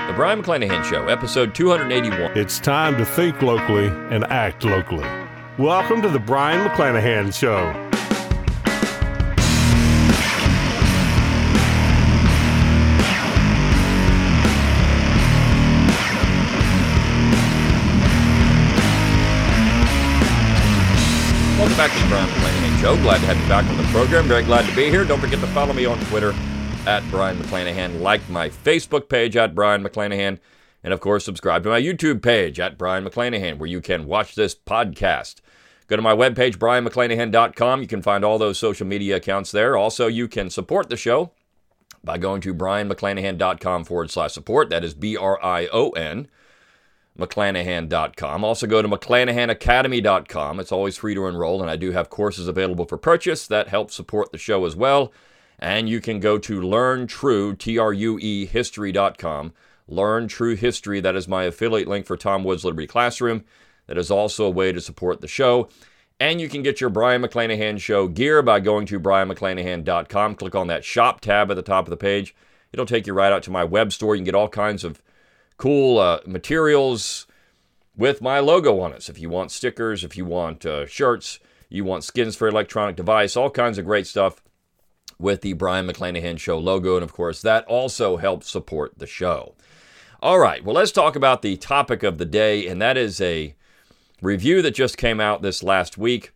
The Brion McClanahan Show, episode 281. It's time to think locally and act locally. Welcome to the Brion McClanahan Show. Welcome back to the Brion McClanahan Show. Glad to have you back on the program. Very glad to be here. Don't forget to follow me on Twitter at Brion McClanahan. Like my Facebook page at Brion McClanahan. And of course, subscribe to my YouTube page at Brion McClanahan, where you can watch this podcast. Go to my webpage, brionmcclanahan.com. You can find all those social media accounts there. Also, you can support the show by going to brionmcclanahan.com/support. That is BRION. McClanahan.com. Also go to McClanahanacademy.com. It's always free to enroll, and I do have courses available for purchase that help support the show as well. And you can go to LearnTrue, TRUE, History.com. Learn True History, that is my affiliate link for Tom Woods Liberty Classroom. That is also a way to support the show. And you can get your Brion McClanahan Show gear by going to brionmcclanahan.com. Click on that shop tab at the top of the page. It'll take you right out to my web store. You can get all kinds of cool materials with my logo on it. So if you want stickers, if you want shirts, you want skins for electronic device, all kinds of great stuff with the Brion McClanahan Show logo. And of course, that also helps support the show. All right, well, let's talk about the topic of the day, and that is a review that just came out this last week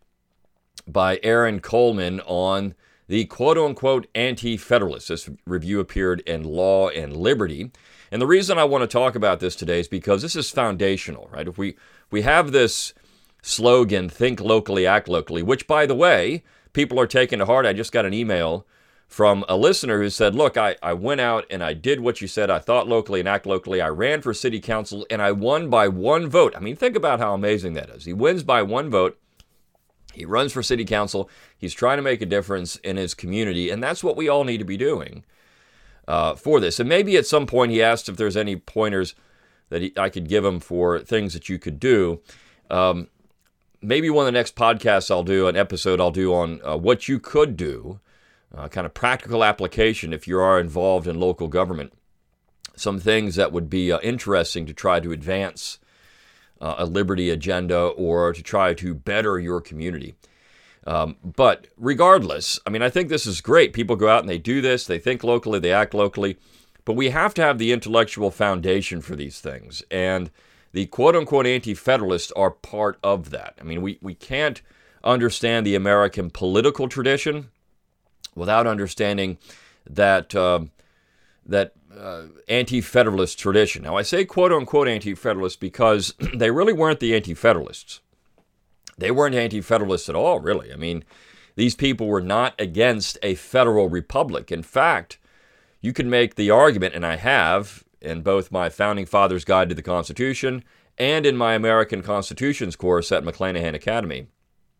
by Aaron Coleman on the quote-unquote anti-federalists. This review appeared in Law and Liberty. And the reason I want to talk about this today is because this is foundational, right? If we have this slogan, think locally, act locally, which, by the way, people are taking to heart. I just got an email from a listener who said, look, I went out and I did what you said. I thought locally and act locally. I ran for city council and I won by one vote. I mean, think about how amazing that is. He wins by one vote. He runs for city council. He's trying to make a difference in his community. And that's what we all need to be doing for this. And maybe at some point he asked if there's any pointers that I could give him for things that you could do. Maybe one of the next podcasts an episode I'll do on what you could do, kind of practical application if you are involved in local government. Some things that would be interesting to try to advance a liberty agenda or to try to better your community. But regardless, I mean, I think this is great. People go out and they do this. They think locally, they act locally. But we have to have the intellectual foundation for these things. And the quote-unquote anti-federalists are part of that. I mean, we can't understand the American political tradition without understanding that anti-federalist tradition. Now, I say quote-unquote anti-federalists because they really weren't the anti-federalists. They weren't anti-federalists at all, really. I mean, these people were not against a federal republic. In fact, you can make the argument, and I have, in both my Founding Fathers Guide to the Constitution and in my American Constitutions course at McClanahan Academy,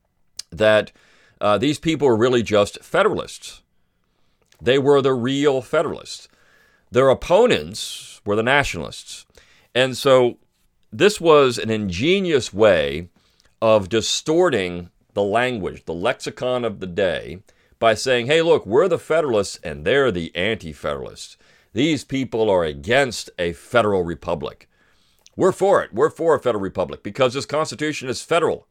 that these people were really just Federalists. They were the real Federalists. Their opponents were the Nationalists. And so this was an ingenious way of distorting the language, the lexicon of the day, by saying, hey, look, we're the Federalists and they're the anti-Federalists. These people are against a federal republic. We're for it. We're for a federal republic because this Constitution is federal.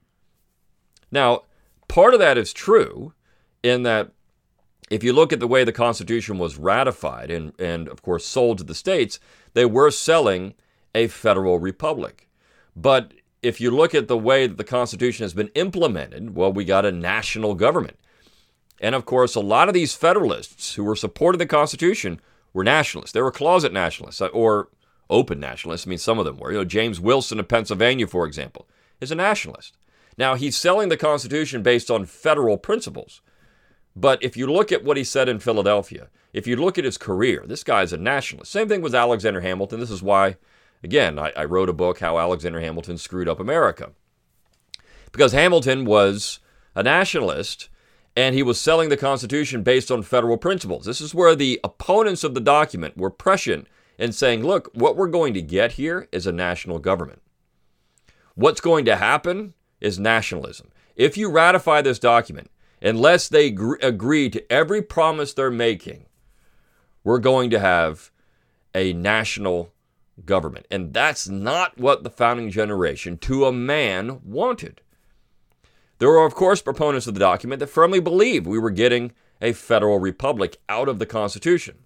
Now, part of that is true in that if you look at the way the Constitution was ratified and of course, sold to the states, they were selling a federal republic. But if you look at the way that the Constitution has been implemented, well, we got a national government. And of course, a lot of these Federalists who were supporting the Constitution were nationalists. They were closet nationalists or open nationalists. I mean, some of them were. You know, James Wilson of Pennsylvania, for example, is a nationalist. Now, he's selling the Constitution based on federal principles. But if you look at what he said in Philadelphia, if you look at his career, this guy's a nationalist. Same thing with Alexander Hamilton. This is why, again, I wrote a book, How Alexander Hamilton Screwed Up America. Because Hamilton was a nationalist, and he was selling the Constitution based on federal principles. This is where the opponents of the document were prescient in saying, look, what we're going to get here is a national government. What's going to happen is nationalism. If you ratify this document, unless they agree to every promise they're making, we're going to have a national government. And that's not what the founding generation, to a man, wanted. There were, of course, proponents of the document that firmly believed we were getting a federal republic out of the Constitution.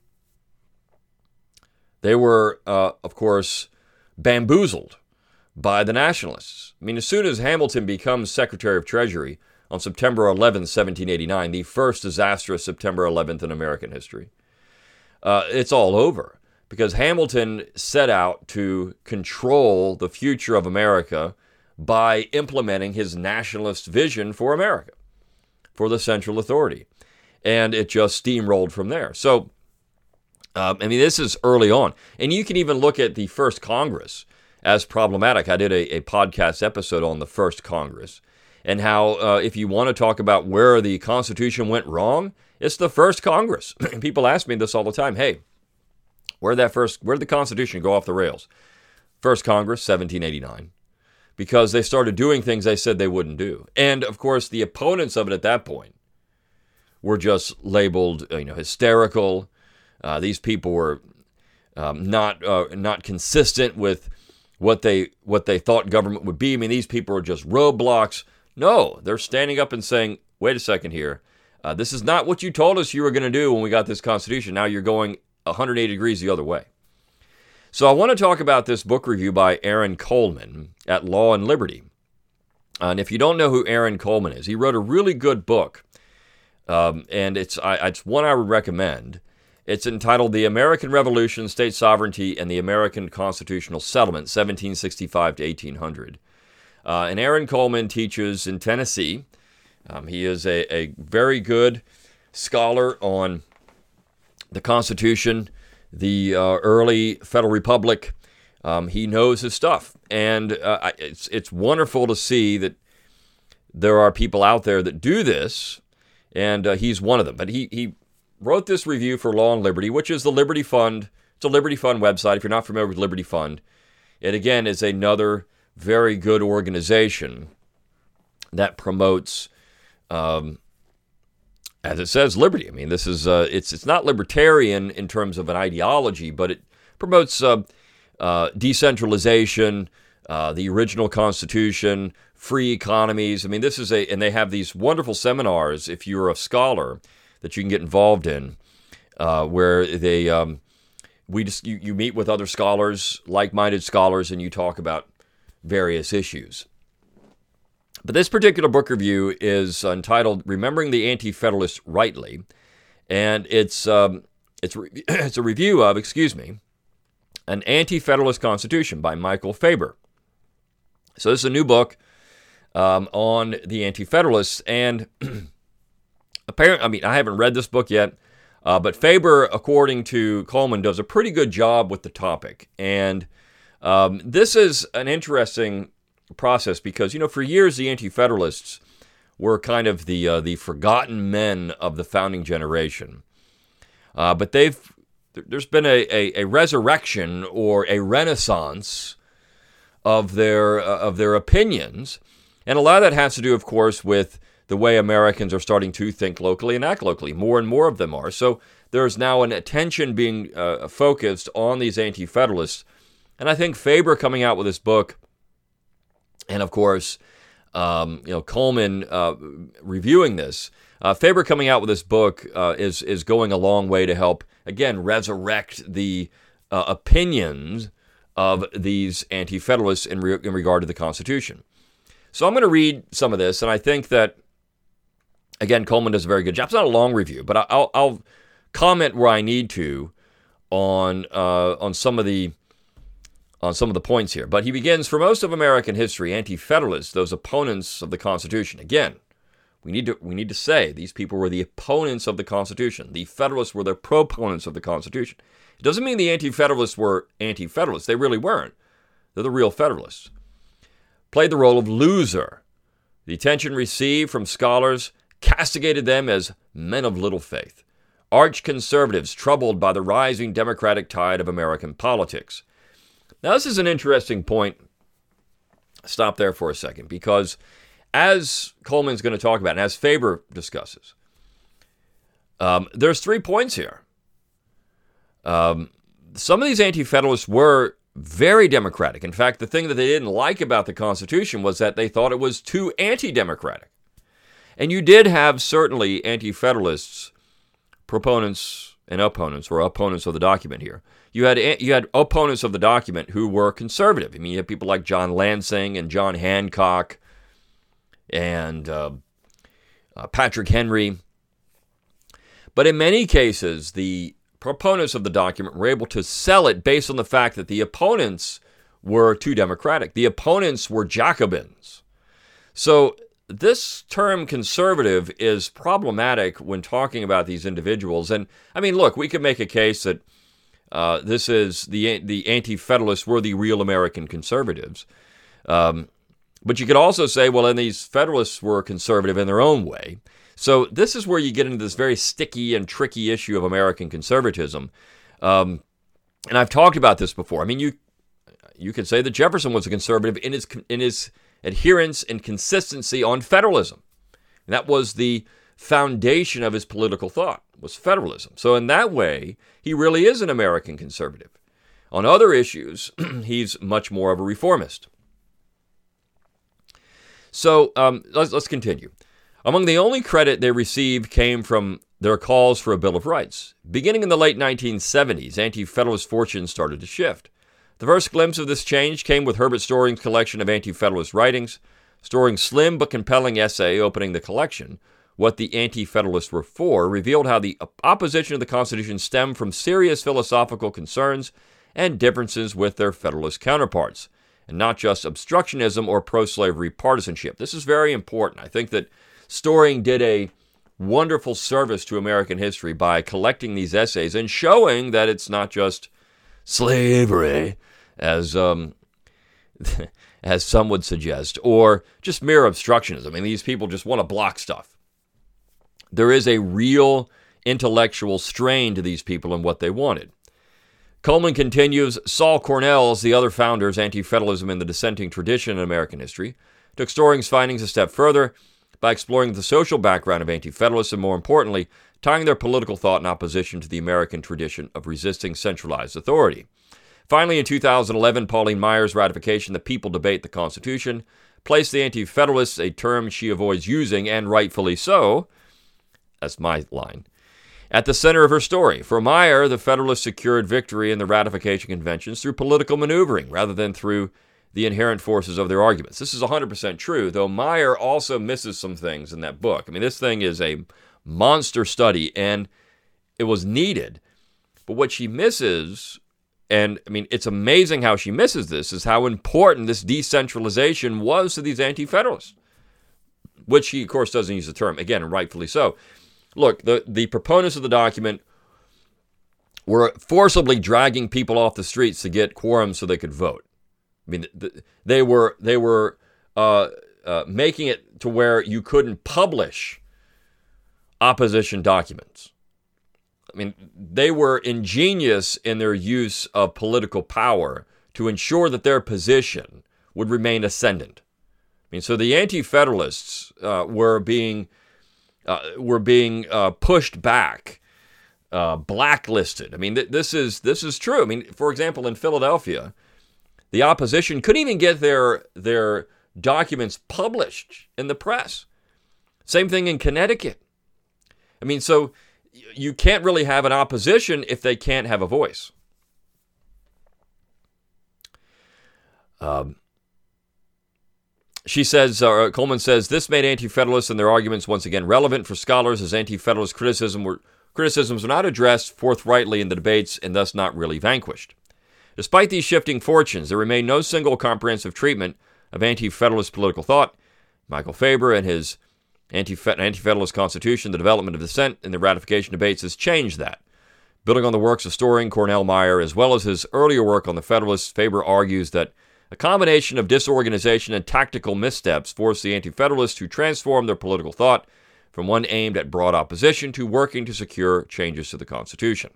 They were, of course, bamboozled by the nationalists. I mean, as soon as Hamilton becomes Secretary of Treasury on September 11th, 1789, the first disastrous September 11th in American history, it's all over. Because Hamilton set out to control the future of America by implementing his nationalist vision for America, for the central authority. And it just steamrolled from there. So, this is early on. And you can even look at the first Congress as problematic. I did a podcast episode on the first Congress and how if you want to talk about where the Constitution went wrong, it's the first Congress. And people ask me this all the time. Hey, where did the Constitution go off the rails? First Congress, 1789. Because they started doing things they said they wouldn't do. And, of course, the opponents of it at that point were just labeled, hysterical. These people were not consistent with what they thought government would be. I mean, these people are just roadblocks. No, they're standing up and saying, wait a second here. This is not what you told us you were going to do when we got this Constitution. Now you're going 180 degrees the other way. So I want to talk about this book review by Aaron Coleman at Law and Liberty. And if you don't know who Aaron Coleman is, he wrote a really good book, and it's one I would recommend. It's entitled The American Revolution, State Sovereignty, and the American Constitutional Settlement, 1765 to 1800. And Aaron Coleman teaches in Tennessee. He is a very good scholar on the Constitution, the early Federal Republic. He knows his stuff. And it's wonderful to see that there are people out there that do this, and he's one of them. But he wrote this review for Law and Liberty, which is the Liberty Fund. It's a Liberty Fund website. If you're not familiar with Liberty Fund, it again is another very good organization that promotes, as it says, liberty. I mean, this is it's not libertarian in terms of an ideology, but it promotes decentralization, the original Constitution, free economies. I mean, this is and they have these wonderful seminars, if you're a scholar, that you can get involved in, where they you meet with other scholars, like-minded scholars, and you talk about various issues. But this particular book review is entitled "Remembering the Anti-Federalists Rightly," and it's a review of, an Anti-Federalist Constitution by Michael Faber. So this is a new book on the Anti-Federalists, and apparently, I haven't read this book yet, but Faber, according to Coleman, does a pretty good job with the topic. And this is an interesting process because, for years the Anti-Federalists were kind of the forgotten men of the founding generation. But there's been a resurrection or a renaissance of their opinions, and a lot of that has to do, of course, with the way Americans are starting to think locally and act locally. More and more of them are. So there's now an attention being focused on these Anti-Federalists. And I think Faber coming out with this book, and of course, Coleman reviewing this, Faber coming out with this book is going a long way to help, again, resurrect the opinions of these Anti-Federalists in regard to the Constitution. So I'm going to read some of this, and I think that, again, Coleman does a very good job. It's not a long review, but I'll comment where I need to on some of the points here. But he begins, for most of American history, Anti-Federalists, those opponents of the Constitution. Again, we need to say these people were the opponents of the Constitution. The Federalists were the proponents of the Constitution. It doesn't mean the Anti-Federalists were Anti-Federalists. They really weren't. They're the real Federalists. Played the role of loser. The attention received from scholars castigated them as men of little faith. Arch conservatives troubled by the rising democratic tide of American politics. Now, this is an interesting point. Stop there for a second, because as Coleman's going to talk about, and as Faber discusses, there's 3 points here. Some of these Anti-Federalists were very democratic. In fact, the thing that they didn't like about the Constitution was that they thought it was too anti-democratic. And you did have certainly anti-federalists, proponents and opponents, or opponents of the document here. You had opponents of the document who were conservative. I mean, you had people like John Lansing and John Hancock and Patrick Henry. But in many cases, the proponents of the document were able to sell it based on the fact that the opponents were too democratic. The opponents were Jacobins. So this term conservative is problematic when talking about these individuals. And I mean, look, we could make a case that this is the anti-federalists were the real American conservatives. But you could also say, well, then these federalists were conservative in their own way. So this is where you get into this very sticky and tricky issue of American conservatism. And I've talked about this before. I mean, you could say that Jefferson was a conservative in his adherence and consistency on federalism. And that was the foundation of his political thought, was federalism. So in that way, he really is an American conservative. On other issues, he's much more of a reformist. So let's continue. Among the only credit they received came from their calls for a Bill of Rights. Beginning in the late 1970s, anti-federalist fortunes started to shift. The first glimpse of this change came with Herbert Storing's collection of anti-federalist writings. Storing's slim but compelling essay opening the collection, What the Anti-Federalists Were For, revealed how the opposition to the Constitution stemmed from serious philosophical concerns and differences with their Federalist counterparts, and not just obstructionism or pro-slavery partisanship. This is very important. I think that Storing did a wonderful service to American history by collecting these essays and showing that it's not just slavery, as some would suggest, or just mere obstructionism. I mean, these people just want to block stuff. There is a real intellectual strain to these people and what they wanted. Coleman continues, Saul Cornell's, the other founders, Anti-Federalism in the Dissenting Tradition in American History, took Storing's findings a step further by exploring the social background of anti-federalists and, more importantly, tying their political thought in opposition to the American tradition of resisting centralized authority. Finally, in 2011, Pauline Myers' ratification, The People Debate the Constitution, placed the anti-federalists, a term she avoids using, and rightfully so, that's my line, at the center of her story. For Meyer, the Federalists secured victory in the ratification conventions through political maneuvering rather than through the inherent forces of their arguments. This is 100% true, though Meyer also misses some things in that book. I mean, this thing is a monster study, and it was needed. But what she misses, and I mean, it's amazing how she misses this, is how important this decentralization was to these anti-federalists, which she, of course, doesn't use the term. Again, rightfully so. Look, the proponents of the document were forcibly dragging people off the streets to get quorum so they could vote. I mean, they were making it to where you couldn't publish opposition documents. I mean, they were ingenious in their use of political power to ensure that their position would remain ascendant. I mean, so the anti-federalists were being pushed back, blacklisted. I mean, this is true. I mean, for example, in Philadelphia, the opposition couldn't even get their documents published in the press. Same thing in Connecticut. I mean, so you can't really have an opposition if they can't have a voice. She says, Coleman says, this made anti-federalists and their arguments once again relevant for scholars as anti-federalist criticisms were not addressed forthrightly in the debates and thus not really vanquished. Despite these shifting fortunes, there remained no single comprehensive treatment of anti-federalist political thought. Michael Faber and his Anti-Federalist Constitution, the development of dissent in the ratification debates has changed that. Building on the works of Storing, Cornell Meyer, as well as his earlier work on the Federalists, Faber argues that a combination of disorganization and tactical missteps forced the Anti-Federalists to transform their political thought from one aimed at broad opposition to working to secure changes to the Constitution.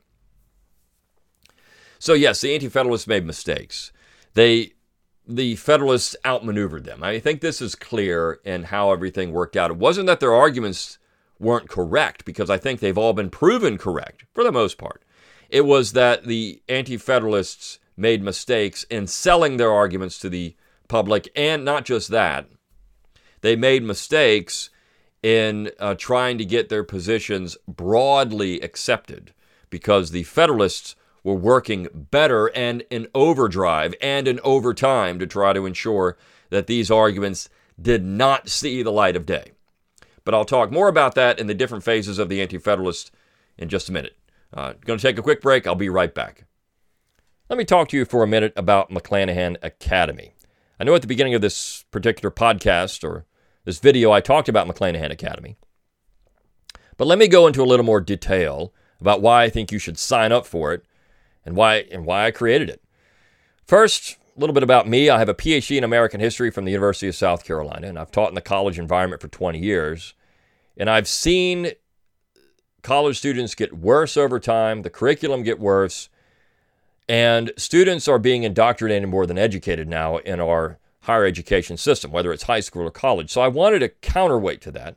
So yes, the Anti-Federalists made mistakes. The Federalists outmaneuvered them. I think this is clear in how everything worked out. It wasn't that their arguments weren't correct, because I think they've all been proven correct for the most part. It was that the Anti-Federalists made mistakes in selling their arguments to the public, and not just that, they made mistakes in trying to get their positions broadly accepted, because the Federalists were working better and in overdrive and in overtime to try to ensure that these arguments did not see the light of day. But I'll talk more about that in the different phases of the Anti-Federalist in just a minute. Going to take a quick break. I'll be right back. Let me talk to you for a minute about McClanahan Academy. I know at the beginning of this particular podcast or this video, I talked about McClanahan Academy. But let me go into a little more detail about why I think you should sign up for it and why I created it. First, a little bit about me. I have a PhD in American history from the University of South Carolina, and I've taught in the college environment for 20 years. And I've seen college students get worse over time, the curriculum get worse, and students are being indoctrinated more than educated now in our higher education system, whether it's high school or college. So I wanted a counterweight to that.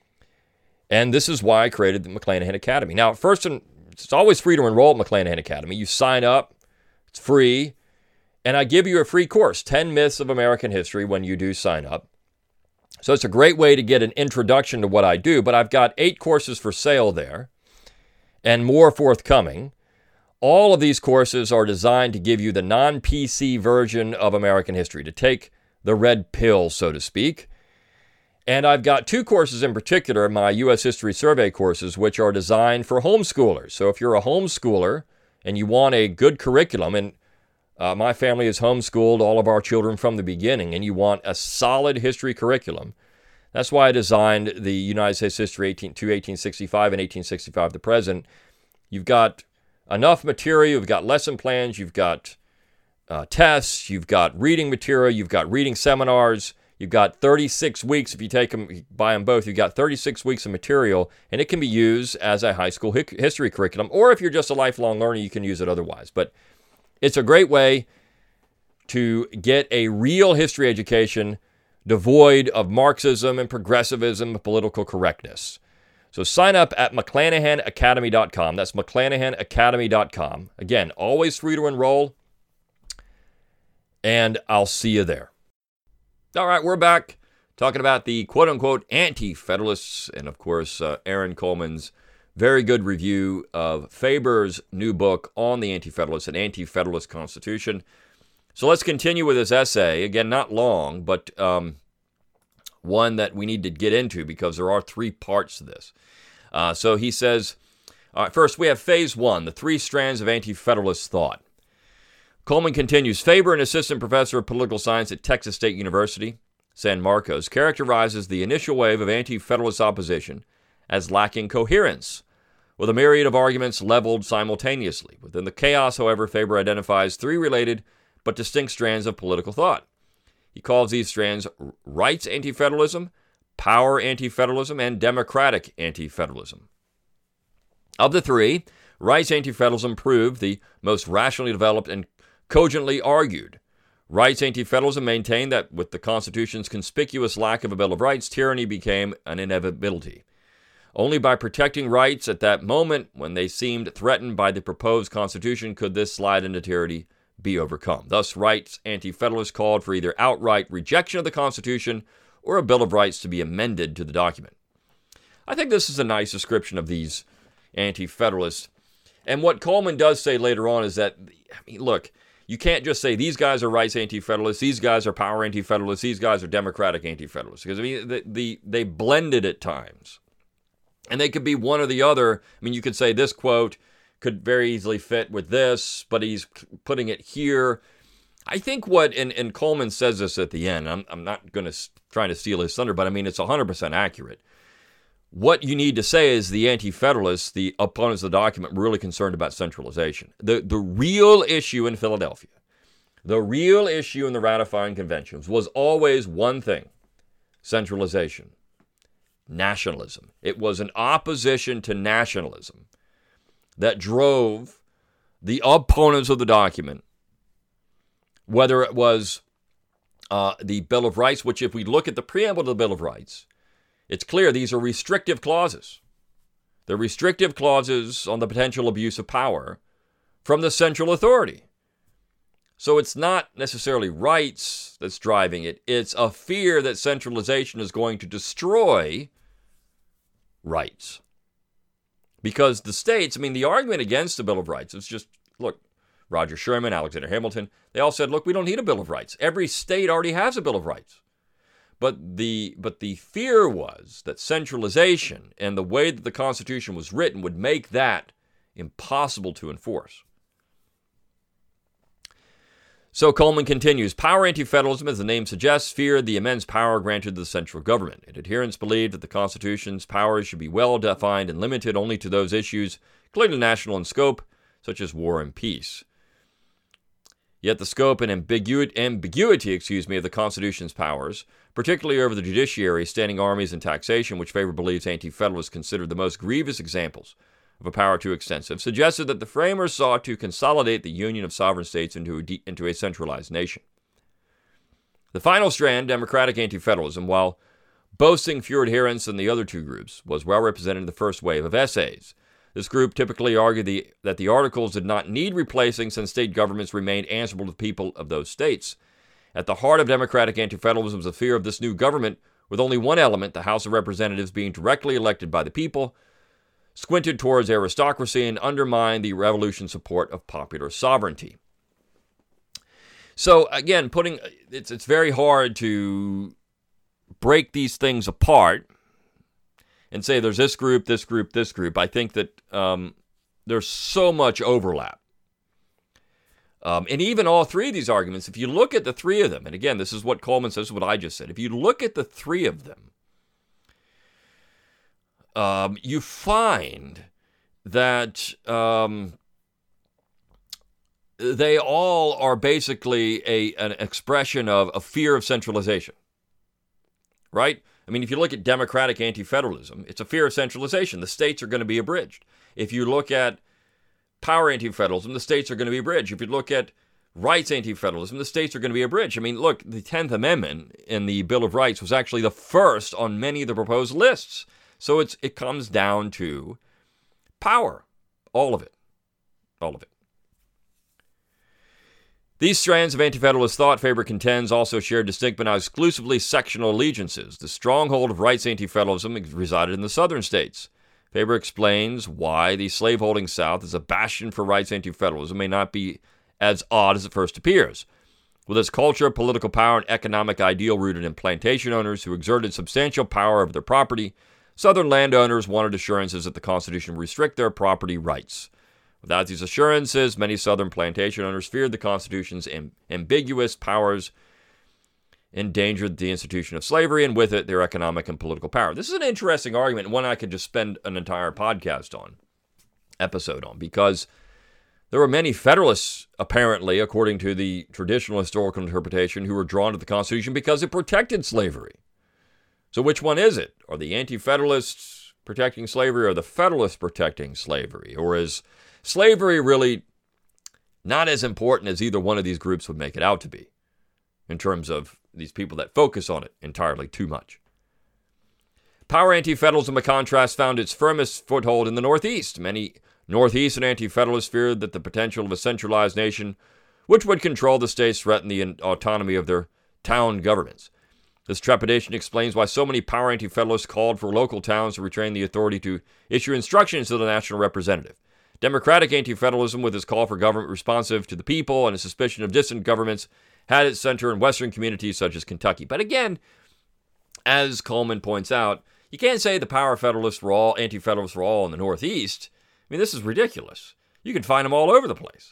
And this is why I created the McClanahan Academy. Now, first, it's always free to enroll at McClanahan Academy. You sign up, it's free, and I give you a free course, 10 Myths of American History, when you do sign up. So it's a great way to get an introduction to what I do, but I've got 8 courses for sale there and more forthcoming. All of these courses are designed to give you the non-PC version of American history, to take the red pill, so to speak. And I've got 2 courses in particular, my U.S. History Survey courses, which are designed for homeschoolers. So if you're a homeschooler and you want a good curriculum, and my family has homeschooled all of our children from the beginning, and you want a solid history curriculum, that's why I designed the United States History to 1865 and 1865 to present. You've got enough material, you've got lesson plans, you've got tests, you've got reading material, you've got reading seminars, you've got 36 weeks, if you take them, buy them both, you've got 36 weeks of material, and it can be used as a high school history curriculum, or if you're just a lifelong learner, you can use it otherwise. But it's a great way to get a real history education devoid of Marxism and progressivism and political correctness. So sign up at McClanahanacademy.com. That's McClanahanacademy.com. Again, always free to enroll, and I'll see you there. All right, we're back talking about the quote-unquote anti-federalists, and of course, Aaron Coleman's very good review of Faber's new book on the Anti-Federalists, an Anti-Federalist Constitution. So let's continue with this essay. Again, not long, but one that we need to get into because there are 3 parts to this. So he says, all right, first we have phase 1, the 3 strands of Anti-Federalist thought. Coleman continues, Faber, an assistant professor of political science at Texas State University, San Marcos, characterizes the initial wave of Anti-Federalist opposition as lacking coherence, with a myriad of arguments leveled simultaneously. Within the chaos, however, Faber identifies 3 related but distinct strands of political thought. He calls these strands rights anti-federalism, power anti-federalism, and democratic anti-federalism. Of the 3, rights anti-federalism proved the most rationally developed and cogently argued. Rights anti-federalism maintained that with the Constitution's conspicuous lack of a Bill of Rights, tyranny became an inevitability. Only by protecting rights at that moment when they seemed threatened by the proposed Constitution could this slide into tyranny be overcome. Thus, rights anti-federalists called for either outright rejection of the Constitution or a Bill of Rights to be amended to the document. I think this is a nice description of these anti-federalists. And what Coleman does say later on is that, look, you can't just say these guys are rights anti-federalists, these guys are power anti-federalists, these guys are democratic anti-federalists. Because, they blended at times. And they could be one or the other. You could say this quote could very easily fit with this, but he's putting it here. I think and Coleman says this at the end, I'm not going to try to steal his thunder, but it's 100% accurate. What you need to say is the anti-federalists, the opponents of the document, were really concerned about centralization. The real issue in Philadelphia, the real issue in the ratifying conventions was always one thing: centralization, nationalism. It was an opposition to nationalism that drove the opponents of the document, whether it was the Bill of Rights, which if we look at the preamble to the Bill of Rights, it's clear these are restrictive clauses. They're restrictive clauses on the potential abuse of power from the central authority. So it's not necessarily rights that's driving it. It's a fear that centralization is going to destroy rights. Because the states, the argument against the Bill of Rights is just, look, Roger Sherman, Alexander Hamilton, they all said, look, we don't need a Bill of Rights. Every state already has a Bill of Rights. But the fear was that centralization and the way that the Constitution was written would make that impossible to enforce. So Coleman continues, power anti-federalism, as the name suggests, feared the immense power granted to the central government. And adherents believed that the Constitution's powers should be well defined and limited only to those issues clearly national in scope, such as war and peace. Yet the scope and ambiguity of the Constitution's powers, particularly over the judiciary, standing armies, and taxation, which Faber believes anti-federalists considered the most grievous examples of a power too extensive, suggested that the framers sought to consolidate the union of sovereign states into a centralized nation. The final strand, democratic anti-federalism, while boasting fewer adherents than the other two groups, was well represented in the first wave of essays. This group typically argued that the articles did not need replacing since state governments remained answerable to the people of those states. At the heart of democratic anti-federalism was a fear of this new government, with only one element, the House of Representatives being directly elected by the people, squinted towards aristocracy and undermined the revolution's support of popular sovereignty. So again, it's very hard to break these things apart and say there's this group, this group, this group. I think that there's so much overlap. And even all three of these arguments, if you look at the three of them, and again, this is what Coleman says, what I just said. If you look at the three of them, you find that they all are basically an expression of a fear of centralization, right? If you look at democratic anti-federalism, it's a fear of centralization. The states are going to be abridged. If you look at power anti-federalism, the states are going to be abridged. If you look at rights anti-federalism, the states are going to be abridged. Look, the 10th Amendment in the Bill of Rights was actually the first on many of the proposed lists. So it comes down to power, all of it. These strands of anti-federalist thought, Faber contends, also shared distinct but not exclusively sectional allegiances. The stronghold of rights anti-federalism resided in the southern states. Faber explains why the slaveholding South is a bastion for rights anti-federalism may not be as odd as it first appears. With its culture, political power, and economic ideal rooted in plantation owners who exerted substantial power over their property, Southern landowners wanted assurances that the Constitution would restrict their property rights. Without these assurances, many Southern plantation owners feared the Constitution's ambiguous powers endangered the institution of slavery, and with it, their economic and political power. This is an interesting argument, and one I could just spend an entire episode on, because there were many Federalists, apparently, according to the traditional historical interpretation, who were drawn to the Constitution because it protected slavery. So which one is it? Are the anti-Federalists protecting slavery, or the Federalists protecting slavery? Or is slavery really not as important as either one of these groups would make it out to be, in terms of these people that focus on it entirely too much? Power anti-federalism, by contrast, found its firmest foothold in the Northeast. Many Northeastern anti-federalists feared that the potential of a centralized nation, which would control the states, threatened the autonomy of their town governments. This trepidation explains why so many power anti-federalists called for local towns to retain the authority to issue instructions to the national representative. Democratic anti-federalism, with its call for government responsive to the people and a suspicion of distant governments, had its center in western communities such as Kentucky. But again, as Coleman points out, you can't say the power federalists were all, anti-federalists were all in the Northeast. This is ridiculous. You can find them all over the place.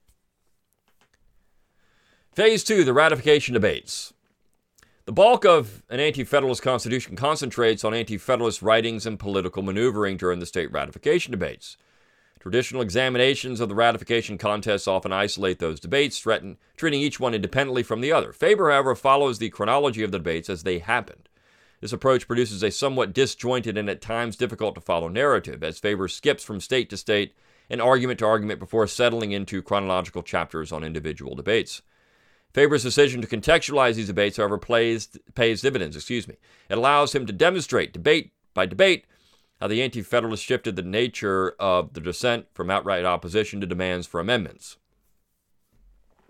Phase 2, the ratification debates. The bulk of an anti-federalist constitution concentrates on anti-federalist writings and political maneuvering during the state ratification debates. Traditional examinations of the ratification contests often isolate those debates, treating each one independently from the other. Faber, however, follows the chronology of the debates as they happened. This approach produces a somewhat disjointed and at times difficult to follow narrative, as Faber skips from state to state and argument to argument before settling into chronological chapters on individual debates. Faber's decision to contextualize these debates, however, pays dividends. It allows him to demonstrate, debate by debate, how the anti-federalists shifted the nature of the dissent from outright opposition to demands for amendments.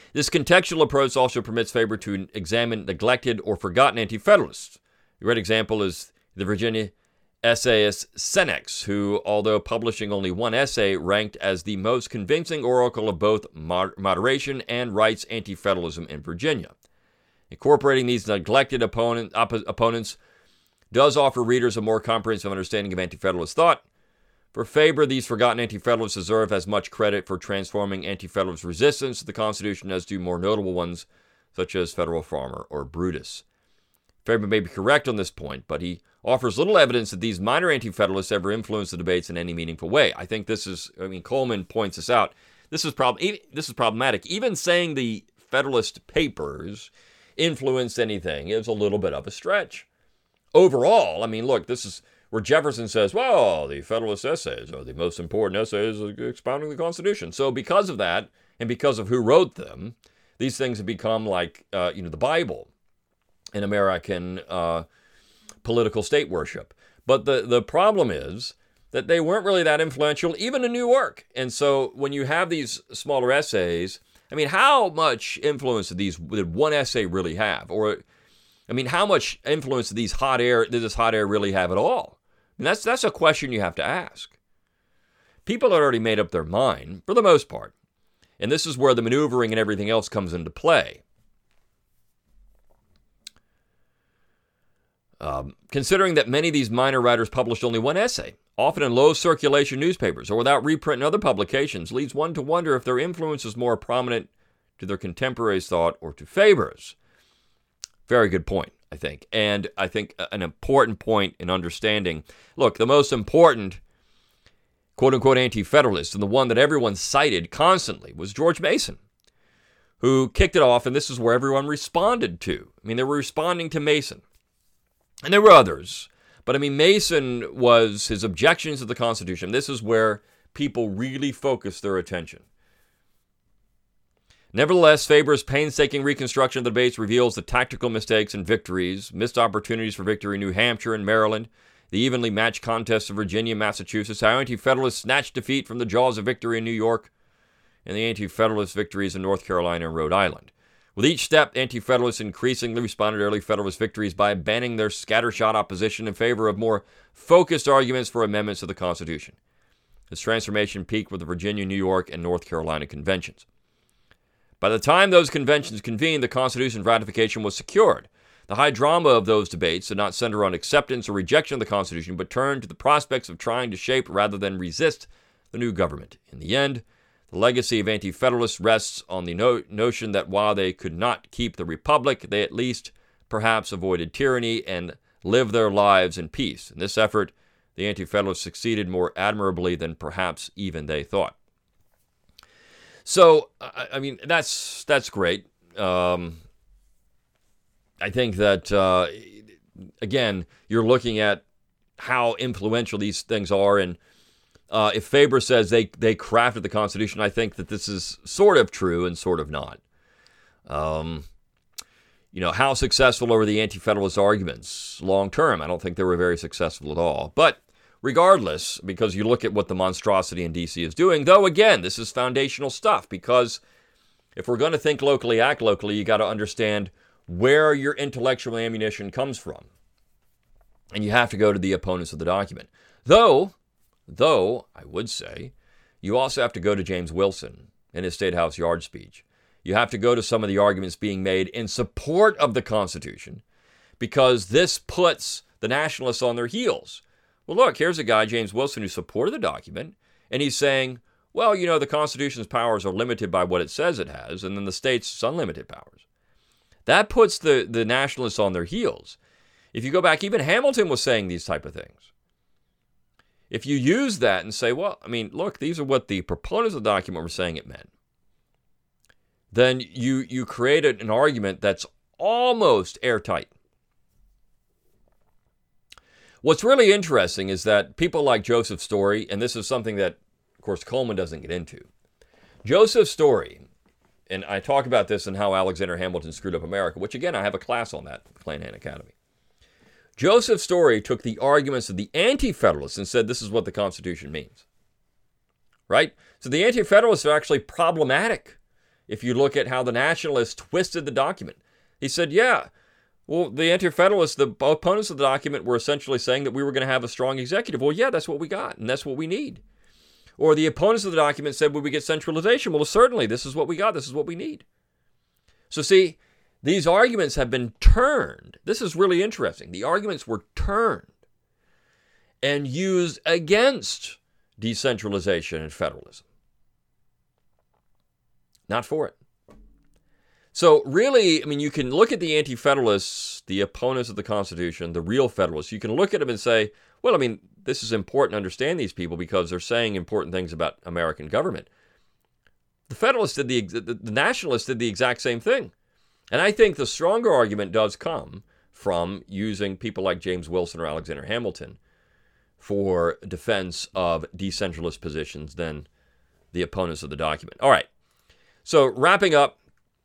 This contextual approach also permits Faber to examine neglected or forgotten anti-federalists. A great example is the Virginia essayist Senex, who, although publishing only one essay, ranked as the most convincing oracle of both moderation and rights anti-federalism in Virginia. Incorporating these neglected opponents does offer readers a more comprehensive understanding of anti-federalist thought. For Faber, these forgotten anti-federalists deserve as much credit for transforming anti-federalist resistance to the Constitution as do more notable ones, such as Federal Farmer or Brutus. Faber may be correct on this point, but he offers little evidence that these minor anti-federalists ever influenced the debates in any meaningful way. I think Coleman points this out. This is problematic. Even saying the Federalist Papers influenced anything is a little bit of a stretch. Overall, look, this is where Jefferson says, well, the Federalist essays are the most important essays expounding the Constitution. So because of that, and because of who wrote them, these things have become like, the Bible in American political state worship. But the problem is that they weren't really that influential, even in New York. And so when you have these smaller essays, how much influence did one essay really have? Or, how much influence did this hot air really have at all? That's a question you have to ask. People had already made up their mind, for the most part. And this is where the maneuvering and everything else comes into play. Considering that many of these minor writers published only one essay, often in low circulation newspapers or without reprint in other publications, leads one to wonder if their influence is more prominent to their contemporaries' thought or to Faber's. Very good point, I think. And I think an important point in understanding, look, the most important quote-unquote anti-federalist, and the one that everyone cited constantly, was George Mason, who kicked it off, and this is where everyone responded to. They were responding to Mason. And there were others, but Mason was his objections to the Constitution. This is where people really focused their attention. Nevertheless, Faber's painstaking reconstruction of the debates reveals the tactical mistakes and victories, missed opportunities for victory in New Hampshire and Maryland, the evenly matched contests of Virginia and Massachusetts, how anti-federalists snatched defeat from the jaws of victory in New York, and the anti-federalist victories in North Carolina and Rhode Island. With each step, anti-federalists increasingly responded to early Federalist victories by abandoning their scattershot opposition in favor of more focused arguments for amendments to the Constitution. This transformation peaked with the Virginia, New York, and North Carolina conventions. By the time those conventions convened, the Constitution's ratification was secured. The high drama of those debates did not center on acceptance or rejection of the Constitution, but turned to the prospects of trying to shape rather than resist the new government. In the end, the legacy of anti-federalists rests on the notion that while they could not keep the republic, they at least perhaps avoided tyranny and lived their lives in peace. In this effort, the anti-federalists succeeded more admirably than perhaps even they thought. So, that's great. I think that, again, you're looking at how influential these things are, and if Faber says they crafted the Constitution, I think that this is sort of true and sort of not. How successful were the anti-federalist arguments long term? I don't think they were very successful at all. But regardless, because you look at what the monstrosity in D.C. is doing, though, again, this is foundational stuff, because if we're going to think locally, act locally, you got to understand where your intellectual ammunition comes from. And you have to go to the opponents of the document. Though, I would say, you also have to go to James Wilson in his State House Yard speech. You have to go to some of the arguments being made in support of the Constitution, because this puts the nationalists on their heels. Well, look, here's a guy, James Wilson, who supported the document, and he's saying, well, the Constitution's powers are limited by what it says it has, and then the state's unlimited powers. That puts the nationalists on their heels. If you go back, even Hamilton was saying these type of things. If you use that and say, well, look, these are what the proponents of the document were saying it meant, then you created an argument that's almost airtight. What's really interesting is that people like Joseph Story, and this is something that, of course, Coleman doesn't get into. Joseph Story, and I talk about this and how Alexander Hamilton screwed up America, which, again, I have a class on that at Clanahan Academy. Joseph Story took the arguments of the anti-federalists and said this is what the Constitution means. Right? So the anti-federalists are actually problematic if you look at how the Nationalists twisted the document. He said, yeah, well, the Anti-Federalists, the opponents of the document, were essentially saying that we were going to have a strong executive. Well, yeah, that's what we got, and that's what we need. Or the opponents of the document said, well, we get centralization. Well, certainly, this is what we got. This is what we need. So see, these arguments have been turned. This is really interesting. The arguments were turned and used against decentralization and federalism. Not for it. So really, I mean, you can look at the anti-federalists, the opponents of the Constitution, the real federalists. You can look at them and say, well, I mean, this is important to understand these people because they're saying important things about American government. The Federalists did the Nationalists did the exact same thing. And I think the stronger argument does come from using people like James Wilson or Alexander Hamilton for defense of decentralist positions than the opponents of the document. All right. So wrapping up,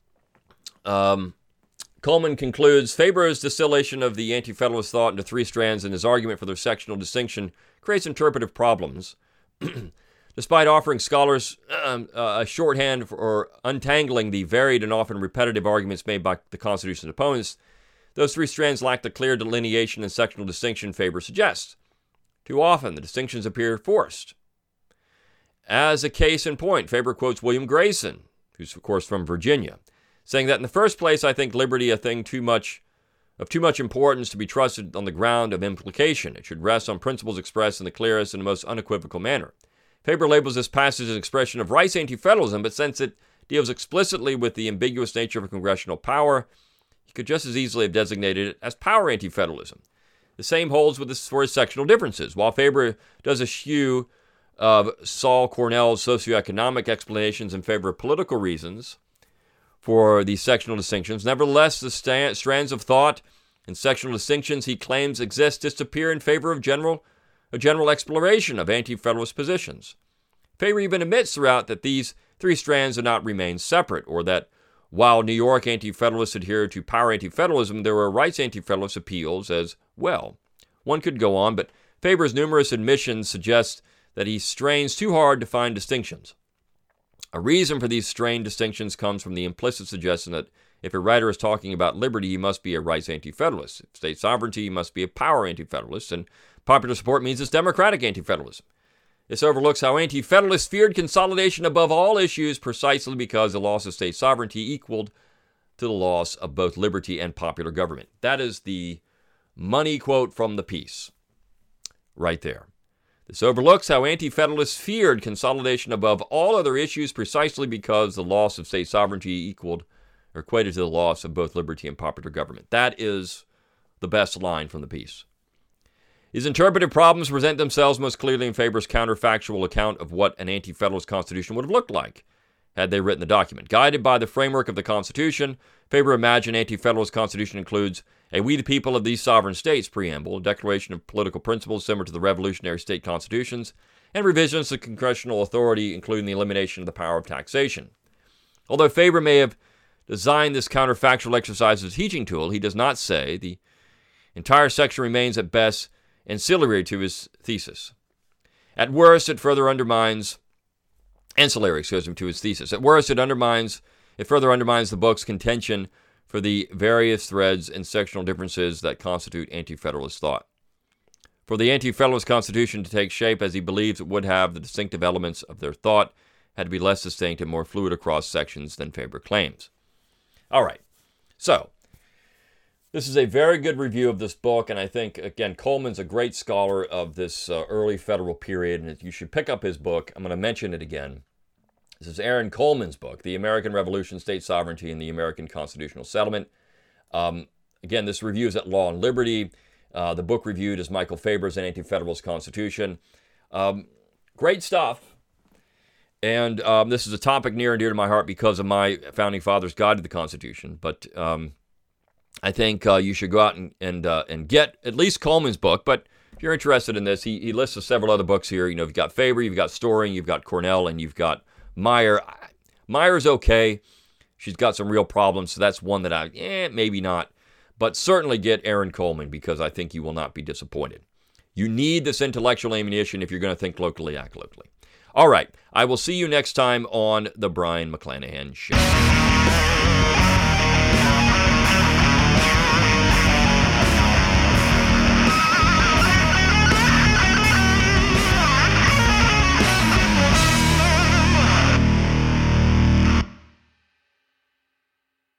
Coleman concludes, Faber's distillation of the anti-federalist thought into three strands in his argument for their sectional distinction creates interpretive problems. Despite offering scholars a shorthand for untangling the varied and often repetitive arguments made by the Constitution's opponents, those three strands lack the clear delineation and sectional distinction Faber suggests. Too often, the distinctions appear forced. As a case in point, Faber quotes William Grayson, who's, of course, from Virginia, saying that in the first place, I think liberty a thing of too much importance to be trusted on the ground of implication. It should rest on principles expressed in the clearest and most unequivocal manner. Faber labels this passage an expression of Rice anti-federalism, but since it deals explicitly with the ambiguous nature of congressional power, he could just as easily have designated it as power anti-federalism. The same holds for his sectional differences. While Faber does eschew of Saul Cornell's socioeconomic explanations in favor of political reasons for these sectional distinctions, nevertheless, the strands of thought and sectional distinctions he claims exist disappear in favor of a general exploration of anti-federalist positions. Faber even admits throughout that these three strands do not remain separate, or that while New York anti-federalists adhered to power anti-federalism, there were rights anti-federalist appeals as well. One could go on, but Faber's numerous admissions suggest that he strains too hard to find distinctions. A reason for these strained distinctions comes from the implicit suggestion that if a writer is talking about liberty, he must be a rights anti-federalist. If state sovereignty, he must be a power anti-federalist, and popular support means it's democratic anti-federalism. This overlooks how anti-federalists feared consolidation above all issues precisely because the loss of state sovereignty equaled to the loss of both liberty and popular government. That is the money quote from the piece right there. This overlooks how anti-federalists feared consolidation above all other issues precisely because the loss of state sovereignty equaled or equated to the loss of both liberty and popular government. That is the best line from the piece. These interpretive problems present themselves most clearly in Faber's counterfactual account of what an anti-federalist constitution would have looked like had they written the document. Guided by the framework of the Constitution, Faber imagined anti-federalist constitution includes a "We the people of these sovereign states" preamble, a declaration of political principles similar to the revolutionary state constitutions, and revisions of congressional authority, including the elimination of the power of taxation. Although Faber may have designed this counterfactual exercise as a teaching tool, he does not say. The entire section remains at best ancillary to his thesis. At worst, it further undermines to his thesis. At worst, it further undermines the book's contention for the various threads and sectional differences that constitute anti-federalist thought. For the anti-federalist constitution to take shape as he believes it would have, the distinctive elements of their thought had to be less distinct and more fluid across sections than Faber claims. All right, so this is a very good review of this book, and I think, again, Coleman's a great scholar of this early federal period, and you should pick up his book. I'm going to mention it again. This is Aaron Coleman's book, The American Revolution, State Sovereignty, and the American Constitutional Settlement. Again, this review is at Law and Liberty. The book reviewed is Michael Faber's An Anti-Federalist Constitution. Great stuff. And this is a topic near and dear to my heart because of my Founding Fathers' Guide to the Constitution. But I think you should go out and get at least Coleman's book. But if you're interested in this, he lists several other books here. You know, you've got Faber, you've got Storing, you've got Cornell, and you've got Meyer. Meyer's okay. She's got some real problems, so that's one that maybe not. But certainly get Aaron Coleman because I think you will not be disappointed. You need this intellectual ammunition if you're going to think locally, act locally. All right, I will see you next time on The Brion McClanahan Show.